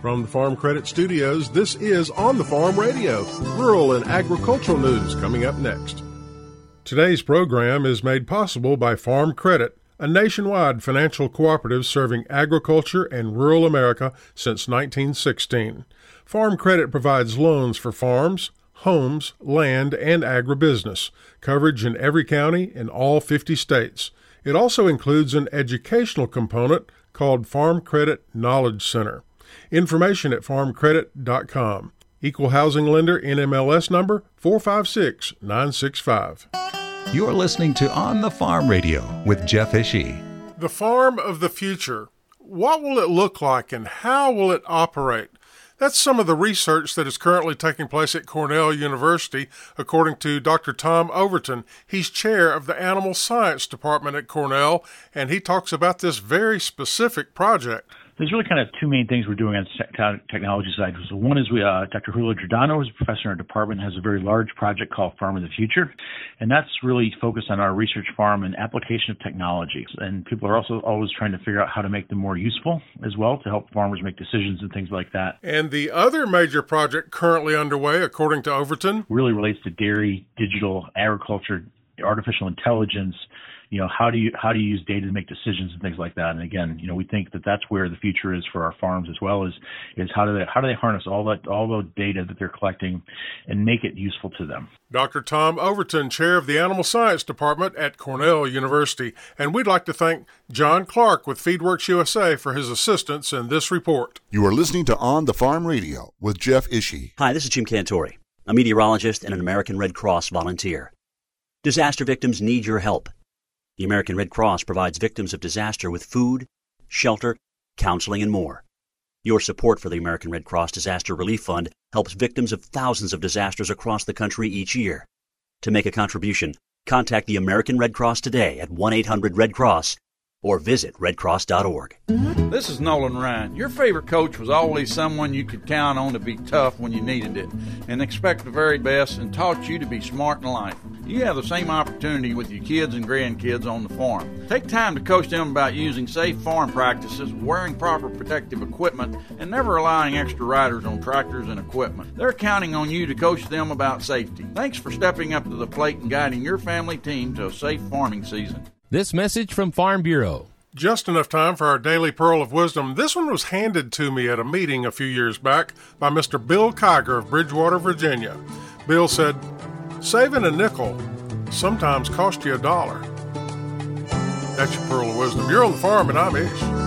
From the Farm Credit Studios, this is On the Farm Radio, rural and agricultural news coming up next. Today's program is made possible by Farm Credit, a nationwide financial cooperative serving agriculture and rural America since 1916. Farm Credit provides loans for farms, homes, land, and agribusiness, coverage in every county in all 50 states. It also includes an educational component called Farm Credit Knowledge Center. Information at farmcredit.com. Equal housing lender, NMLS number 456965. You're listening to On the Farm Radio with Jeff Ishii. The farm of the future. What will it look like and how will it operate? That's some of the research that is currently taking place at Cornell University, according to Dr. Tom Overton. He's chair of the Animal Science Department at Cornell, and he talks about this very specific project. There's really kind of two main things we're doing on the technology side. So one is Dr. Julio Giordano, who's a professor in our department, has a very large project called Farm of the Future, and that's really focused on our research farm and application of technology. And people are also always trying to figure out how to make them more useful as well to help farmers make decisions and things like that. And the other major project currently underway, according to Overton, really relates to dairy, digital, agriculture, artificial intelligence. How do you use data to make decisions and things like that? And again, we think that that's where the future is for our farms as well, is how do they harness all the data that they're collecting and make it useful to them. Dr. Tom Overton, chair of the Animal Science Department at Cornell University. And we'd like to thank John Clark with FeedWorks USA for his assistance in this report. You are listening to On the Farm Radio with Jeff Ishii. Hi, this is Jim Cantori, a meteorologist and an American Red Cross volunteer. Disaster victims need your help. The American Red Cross provides victims of disaster with food, shelter, counseling, and more. Your support for the American Red Cross Disaster Relief Fund helps victims of thousands of disasters across the country each year. To make a contribution, contact the American Red Cross today at 1-800-RED-CROSS or visit redcross.org. This is Nolan Ryan. Your favorite coach was always someone you could count on to be tough when you needed it and expect the very best, and taught you to be smart in life. You have the same opportunity with your kids and grandkids on the farm. Take time to coach them about using safe farm practices, wearing proper protective equipment, and never allowing extra riders on tractors and equipment. They're counting on you to coach them about safety. Thanks for stepping up to the plate and guiding your family team to a safe farming season. This message from Farm Bureau. Just enough time for our Daily Pearl of Wisdom. This one was handed to me at a meeting a few years back by Mr. Bill Kiger of Bridgewater, Virginia. Bill said, "Saving a nickel sometimes costs you $1." That's your Pearl of Wisdom. You're on the farm, and I'm Ish.